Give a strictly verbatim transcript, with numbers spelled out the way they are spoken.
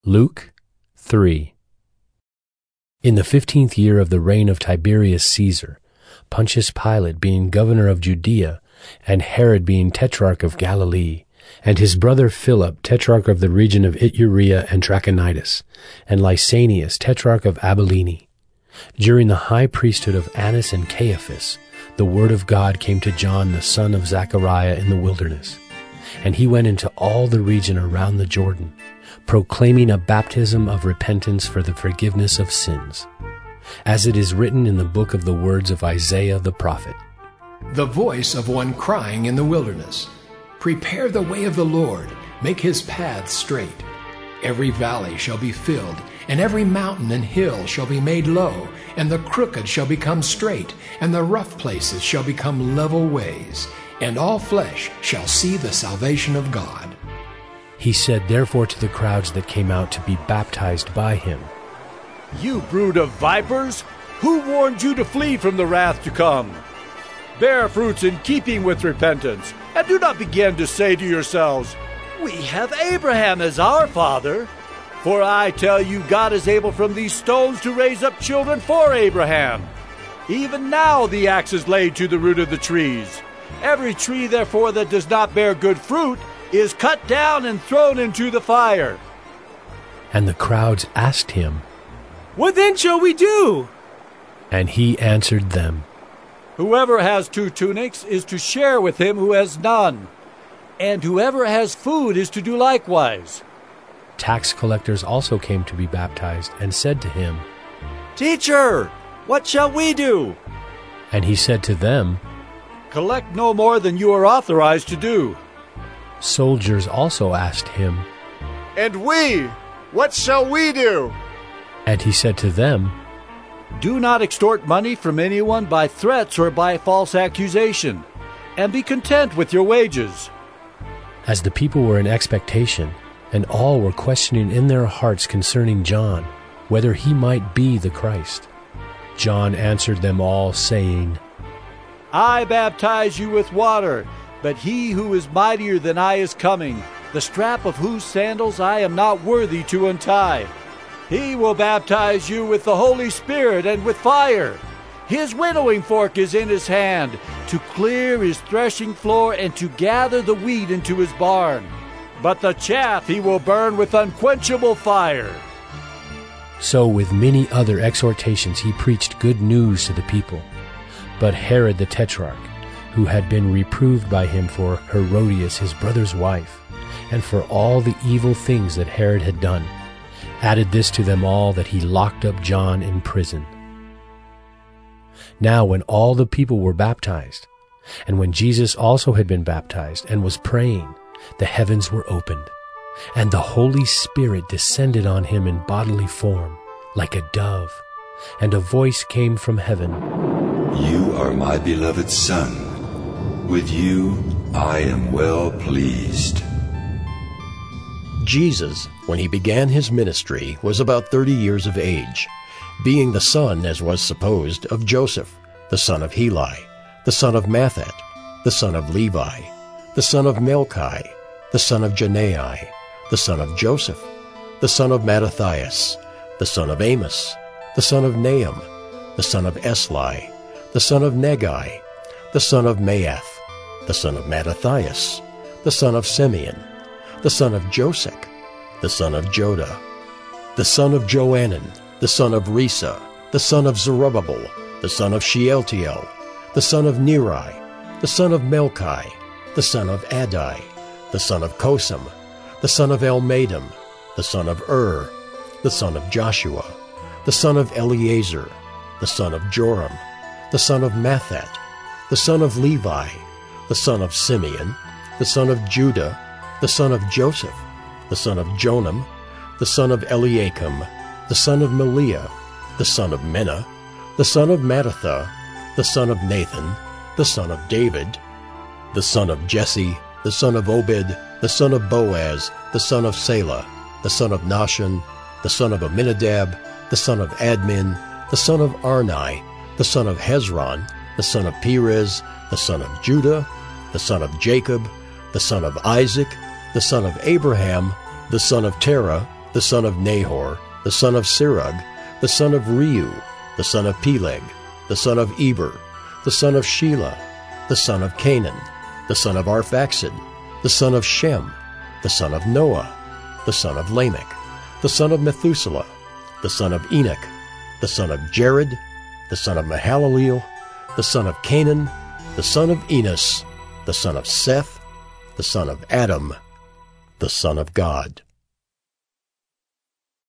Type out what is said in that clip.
Luke three. In the fifteenth year of the reign of Tiberius Caesar, Pontius Pilate being governor of Judea, and Herod being tetrarch of Galilee, and his brother Philip tetrarch of the region of Iturea and Trachonitis, and Lysanias tetrarch of Abilene, during the high priesthood of Annas and Caiaphas, the word of God came to John the son of Zechariah in the wilderness. And he went into all the region around the Jordan, proclaiming a baptism of repentance for the forgiveness of sins, as it is written in the book of the words of Isaiah the prophet. The voice of one crying in the wilderness, "Prepare the way of the Lord, make his paths straight. Every valley shall be filled, and every mountain and hill shall be made low, and the crooked shall become straight, and the rough places shall become level ways, and all flesh shall see the salvation of God." He said therefore to the crowds that came out to be baptized by him, "You brood of vipers, who warned you to flee from the wrath to come? Bear fruits in keeping with repentance, and do not begin to say to yourselves, 'We have Abraham as our father.' For I tell you, God is able from these stones to raise up children for Abraham. Even now the axe is laid to the root of the trees. Every tree, therefore, that does not bear good fruit is cut down and thrown into the fire." And the crowds asked him, "What then shall we do?" And he answered them, "Whoever has two tunics is to share with him who has none, and whoever has food is to do likewise." Tax collectors also came to be baptized and said to him, "Teacher, what shall we do?" And he said to them, "Collect no more than you are authorized to do." Soldiers also asked him, "And we, what shall we do?" And he said to them, "Do not extort money from anyone by threats or by false accusation, and be content with your wages." As the people were in expectation, and all were questioning in their hearts concerning John, whether he might be the Christ, John answered them all, saying, "I baptize you with water, but he who is mightier than I is coming, the strap of whose sandals I am not worthy to untie. He will baptize you with the Holy Spirit and with fire. His winnowing fork is in his hand, to clear his threshing floor and to gather the wheat into his barn. But the chaff he will burn with unquenchable fire." So with many other exhortations he preached good news to the people. But Herod the Tetrarch, who had been reproved by him for Herodias his brother's wife, and for all the evil things that Herod had done, added this to them all, that he locked up John in prison. Now when all the people were baptized, and when Jesus also had been baptized and was praying, the heavens were opened, and the Holy Spirit descended on him in bodily form, like a dove, and a voice came from heaven, "You are my beloved Son. With you I am well pleased." Jesus, when he began his ministry, was about thirty years of age, being the son, as was supposed, of Joseph, the son of Heli, the son of Mathat, the son of Levi, the son of Melchi, the son of Janai, the son of Joseph, the son of Mattathias, the son of Amos, the son of Nahum, the son of Esli, the son of Negai, the son of Maath, the son of Mattathias, the son of Simeon, the son of Josech, the son of Joda, the son of Joanan, the son of Risa, the son of Zerubbabel, the son of Shealtiel, the son of Neri, the son of Melchi, the son of Adai, the son of Kosam, the son of Elmadam, the son of Ur, the son of Joshua, the son of Eleazar, the son of Joram, the son of Mathat, the son of Levi, the son of Simeon, the son of Judah, the son of Joseph, the son of Jonam, the son of Eliakim, the son of Meliah, the son of Menah, the son of Mattatha, the son of Nathan, the son of David, the son of Jesse, the son of Obed, the son of Boaz, the son of Salah, the son of Nahshon, the son of Amminadab, the son of Admin, the son of Arni, the son of Hezron, the son of Perez, the son of Judah, the son of Jacob, the son of Isaac, the son of Abraham, the son of Terah, the son of Nahor, the son of Serug, the son of Reu, the son of Peleg, the son of Eber, the son of Shelah, the son of Canaan, the son of Arphaxad, the son of Shem, the son of Noah, the son of Lamech, the son of Methuselah, the son of Enoch, the son of Jared, the son of Mahalaleel, the son of Canaan, the son of Enos, the son of Seth, the son of Adam, the son of God.